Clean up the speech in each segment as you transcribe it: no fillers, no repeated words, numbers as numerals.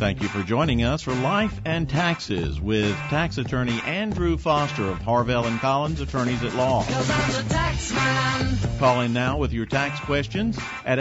Thank you for joining us for Life and Taxes with tax attorney Andrew Foster of Harvell & Collins Attorneys at Law. 'Cause I'm the tax man. Call in now with your tax questions at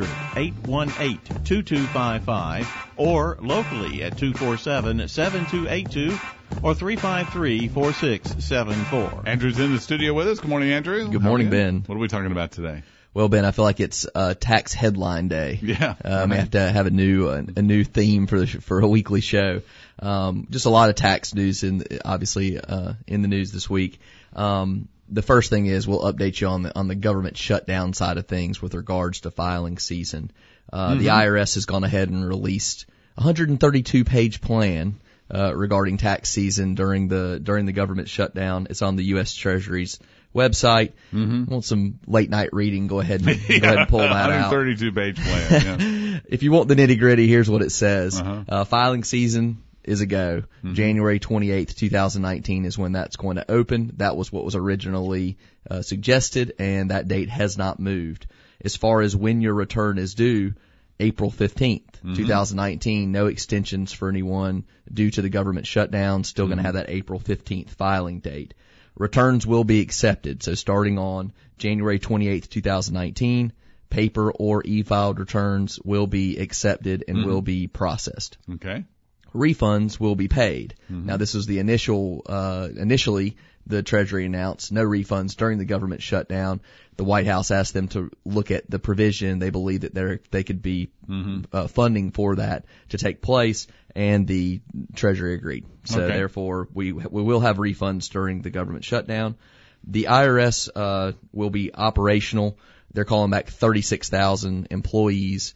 800-818-2255 or locally at 247-7282 or 353-4674. Andrew's in the studio with us. Good morning, Andrew. Good morning, Ben. What are we talking about today? Well, Ben, I feel like it's tax headline day. Yeah. We have to have a new theme for a weekly show. Just a lot of tax news in the news this week. The first thing is we'll update you on the government shutdown side of things with regards to filing season. The IRS has gone ahead and released a 132-page plan regarding tax season during the government shutdown. It's on the U.S. Treasury's website. Want some late night reading? Go ahead and pull that out. 132-page plan. Yeah. If you want the nitty gritty, here's what it says. Filing season is a go. January 28th, 2019 is when that's going to open. That was what was originally suggested, and that date has not moved. As far as when your return is due, April 15th, 2019, no extensions for anyone due to the government shutdown. Still going to have that April 15th filing date. Returns will be accepted. So starting on January 28th, 2019, paper or e-filed returns will be accepted and will be processed. Okay. Refunds will be paid. Now this is the initially the Treasury announced no refunds during the government shutdown. The White House asked them to look at the provision. They believe that they could be funding for that to take place, and the Treasury agreed. So therefore, we will have refunds during the government shutdown. The IRS will be operational. They're calling back 36,000 employees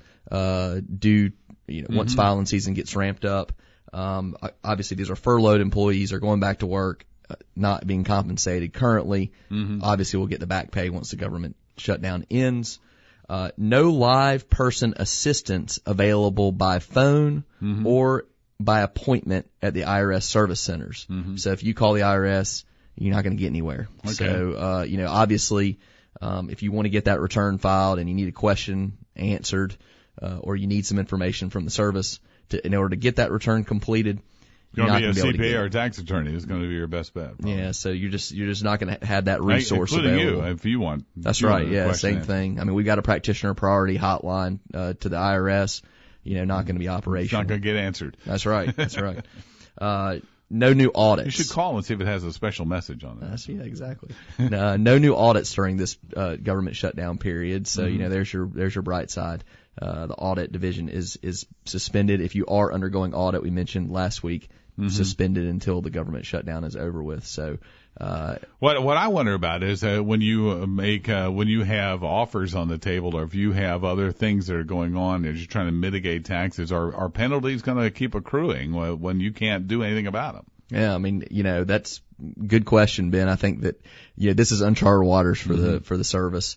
once filing season gets ramped up. Obviously, these are furloughed employees. Are going back to work, not being compensated currently. Obviously, we'll get the back pay once the government shutdown ends. No live person assistance available by phone or by appointment at the IRS service centers. So if you call the IRS, you're not going to get anywhere. So, obviously, if you want to get that return filed and you need a question answered, or you need some information from the service in order to get that return completed, You're going to be a CPA or a tax attorney is going to be your best bet. Probably. Yeah, so you're just not going to have that resource including available. You, if you want. That's right. Yeah, same thing. I mean, we've got a practitioner priority hotline to the IRS. Not going to be operational. It's not going to get answered. That's right. That's right. No new audits. You should call and see if it has a special message on it. Yeah, exactly. No new audits during this government shutdown period. So there's your bright side. The audit division is suspended. If you are undergoing audit, we mentioned last week, suspended until the government shutdown is over with. So, what I wonder about is when you have offers on the table, or if you have other things that are going on as you're trying to mitigate taxes, are penalties going to keep accruing when you can't do anything about them? Yeah, I mean, that's good question, Ben. I think that this is uncharted waters for the service.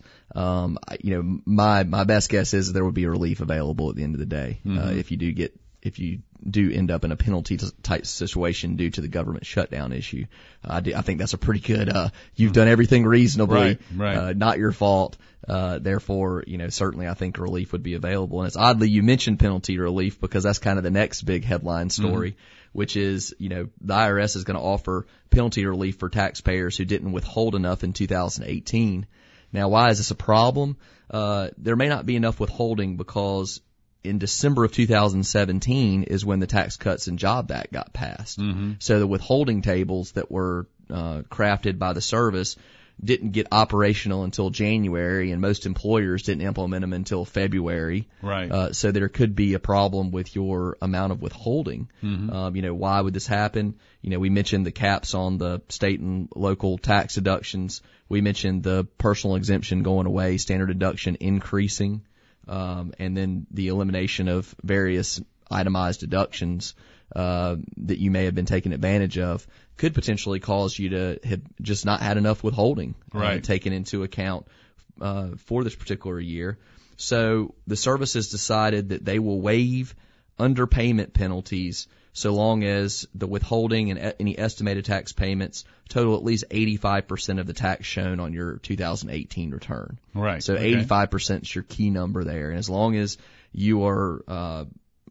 My best guess is that there would be relief available at the end of the day if you do end up in a penalty type situation due to the government shutdown issue. I think that's a pretty good. You've done everything reasonably, right. Not your fault. Therefore, certainly I think relief would be available. And it's oddly you mentioned penalty relief because that's kind of the next big headline story. Which is, the IRS is going to offer penalty relief for taxpayers who didn't withhold enough in 2018. Now, why is this a problem? There may not be enough withholding because in December of 2017 is when the Tax Cuts and Jobs Act got passed. So the withholding tables that were crafted by the service didn't get operational until January, and most employers didn't implement them until February. Right. So there could be a problem with your amount of withholding. Why would this happen? We mentioned the caps on the state and local tax deductions. We mentioned the personal exemption going away, standard deduction increasing, and then the elimination of various itemized deductions that you may have been taken advantage of could potentially cause you to have just not had enough withholding taken into account for this particular year. So the service has decided that they will waive underpayment penalties so long as the withholding and any estimated tax payments total at least 85% of the tax shown on your 2018 return. Right. So 85% is your key number there. And as long as you are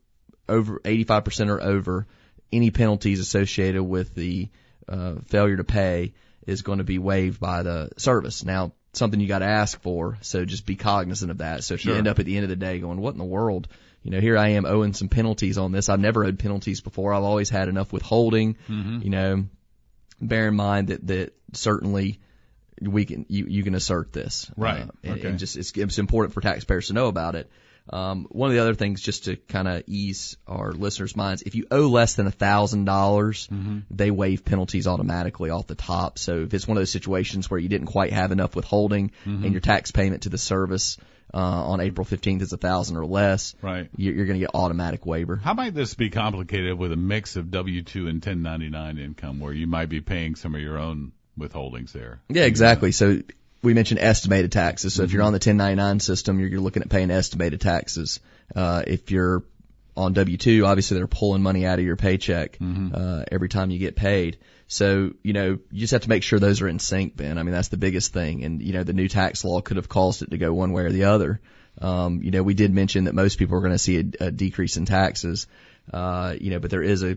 over 85% or over, any penalties associated with the failure to pay is going to be waived by the service. Now, something you got to ask for, so just be cognizant of that. So if you end up at the end of the day going, what in the world? Here I am owing some penalties on this. I've never owed penalties before. I've always had enough withholding. Bear in mind that certainly you can assert this. Right. And just it's important for taxpayers to know about it. One of the other things, just to kind of ease our listeners' minds, if you owe less than $1,000, they waive penalties automatically off the top. So if it's one of those situations where you didn't quite have enough withholding and your tax payment to the service on April 15th is $1,000 or less, right, you're going to get automatic waiver. How might this be complicated with a mix of W-2 and 1099 income, where you might be paying some of your own withholdings there? Yeah, exactly. So we mentioned estimated taxes. So if you're on the 1099 system, you're looking at paying estimated taxes. If you're on W-2, obviously they're pulling money out of your paycheck every time you get paid. So, you just have to make sure those are in sync, Ben. I mean, that's the biggest thing. And, the new tax law could have caused it to go one way or the other. We did mention that most people are going to see a decrease in taxes. But there is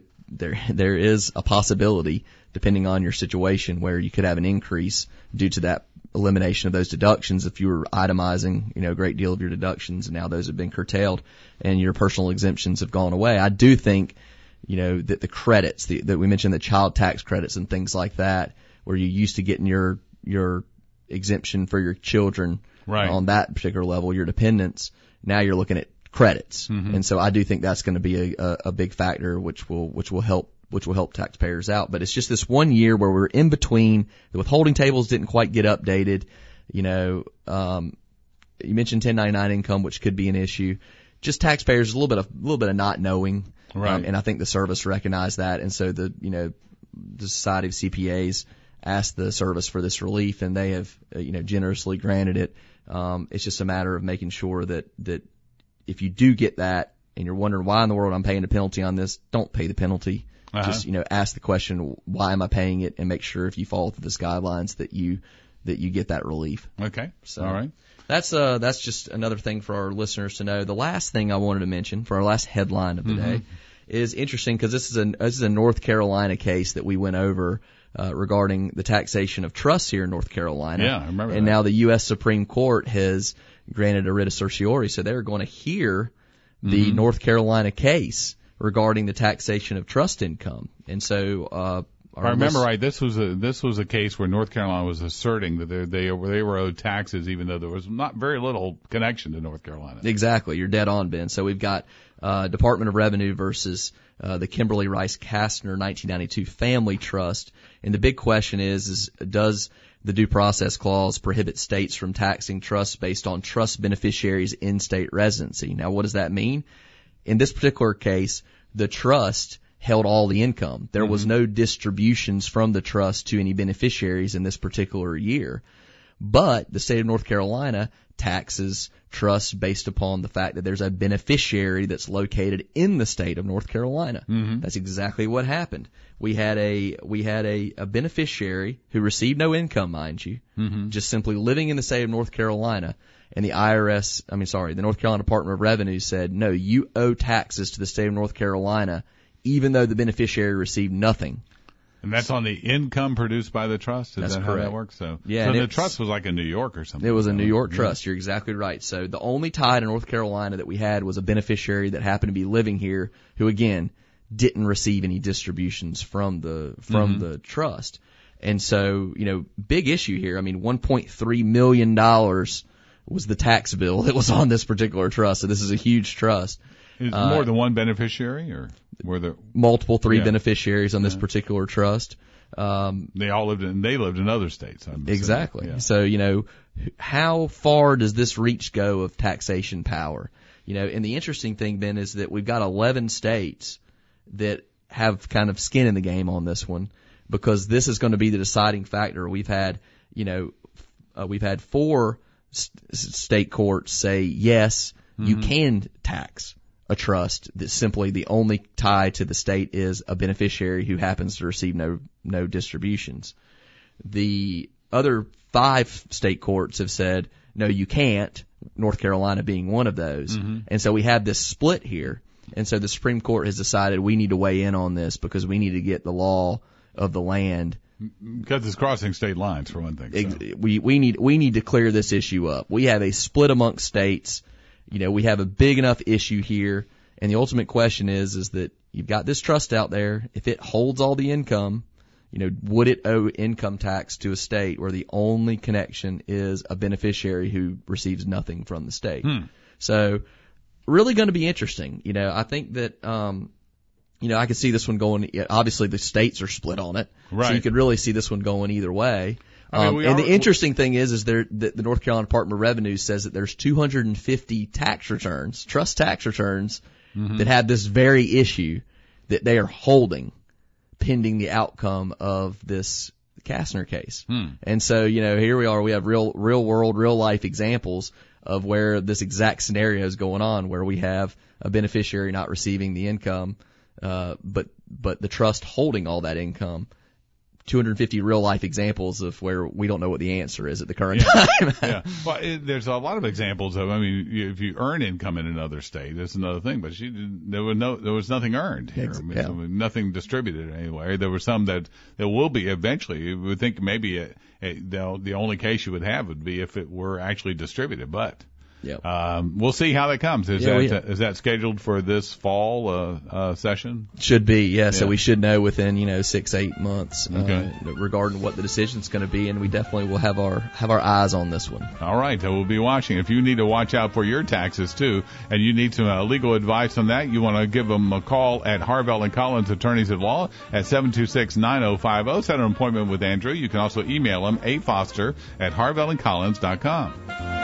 a possibility, depending on your situation, where you could have an increase due to that elimination of those deductions. If you were itemizing, a great deal of your deductions, and now those have been curtailed and your personal exemptions have gone away. I do think, that the credits that we mentioned, the child tax credits and things like that, where you used to getting your exemption for your children on that particular level, your dependents, now you're looking at credits. And so I do think that's going to be a big factor, which will help taxpayers out. But it's just this 1 year where we're in between. The withholding tables didn't quite get updated. You mentioned 1099 income, which could be an issue. Just taxpayers, a little bit of not knowing. Right. And I think the service recognized that. And so the Society of CPAs asked the service for this relief, and they have, generously granted it. It's just a matter of making sure that if you do get that and you're wondering why in the world I'm paying a penalty on this, don't pay the penalty. Just, ask the question, why am I paying it, and make sure if you follow through the guidelines that you get that relief. Okay. So all right. That's just another thing for our listeners to know. The last thing I wanted to mention for our last headline of the day is interesting, because this is a North Carolina case that we went over regarding the taxation of trusts here in North Carolina. Yeah, I remember And that. now the U.S. Supreme Court has granted a writ of certiorari, so they're going to hear the North Carolina case regarding the taxation of trust income. And so if I remember right, this was a case where North Carolina was asserting that they were owed taxes, even though there was not very little connection to North Carolina. Exactly, you're dead on, Ben. So we've got Department of Revenue versus the Kimberly Rice Kastner 1992 Family Trust, and the big question is does the Due Process Clause prohibit states from taxing trusts based on trust beneficiaries' in-state residency? Now, what does that mean? In this particular case, the trust held all the income. There was no distributions from the trust to any beneficiaries in this particular year. But the state of North Carolina taxes trusts based upon the fact that there's a beneficiary that's located in the state of North Carolina. That's exactly what happened. We had a beneficiary who received no income, mind you, just simply living in the state of North Carolina. And the North Carolina Department of Revenue said, no, you owe taxes to the state of North Carolina, even though the beneficiary received nothing. And that's on the income produced by the trust? That's that correct. How that works? So the trust was like in New York or something. It was a New York trust. You're exactly right. So the only tie to North Carolina that we had was a beneficiary that happened to be living here who, again, didn't receive any distributions from the trust. And so, big issue here. I mean, $1.3 million was the tax bill that was on this particular trust. So this is a huge trust. Is more than one beneficiary, or were there multiple three beneficiaries on this particular trust? They all lived in other states. Exactly. Yeah. So, how far does this reach go of taxation power? And the interesting thing, Ben, is that we've got 11 states that have kind of skin in the game on this one, because this is going to be the deciding factor. We've had 4 state courts say, yes, you can tax a trust that simply the only tie to the state is a beneficiary who happens to receive no distributions. The other 5 state courts have said, no, you can't, North Carolina being one of those. And so we have this split here. And so the Supreme Court has decided we need to weigh in on this because we need to get the law of the land. Because it's crossing state lines, for one thing. So. We need to clear this issue up. We have a split amongst states. We have a big enough issue here. And the ultimate question is that you've got this trust out there. If it holds all the income, would it owe income tax to a state where the only connection is a beneficiary who receives nothing from the state? So really going to be interesting. I think that, I could see this one going, obviously the states are split on it. Right. So you could really see this one going either way. And the interesting thing is the North Carolina Department of Revenue says that there's 250 tax returns, trust tax returns, that have this very issue that they are holding pending the outcome of this Kastner case. And so, here we are, we have real world, real life examples of where this exact scenario is going on, where we have a beneficiary not receiving the income, but the trust holding all that income. 250 real life examples of where we don't know what the answer is at the current time. Yeah. Well, there's a lot of examples of, if you earn income in another state, that's another thing, but there was nothing earned here. So nothing distributed anyway. There were some that will be eventually. You would think maybe the only case you would have would be if it were actually distributed, but. Yeah. We'll see how that comes. Is that scheduled for this fall session? Should be, yeah. So we should know within 6-8 months regarding what the decision's going to be, and we definitely will have our eyes on this one. All right, we'll be watching. If you need to watch out for your taxes too, and you need some legal advice on that, you want to give them a call at Harvell and Collins Attorneys at Law at 726-9050. Set an appointment with Andrew. You can also email him afoster@harvellandcollins.com.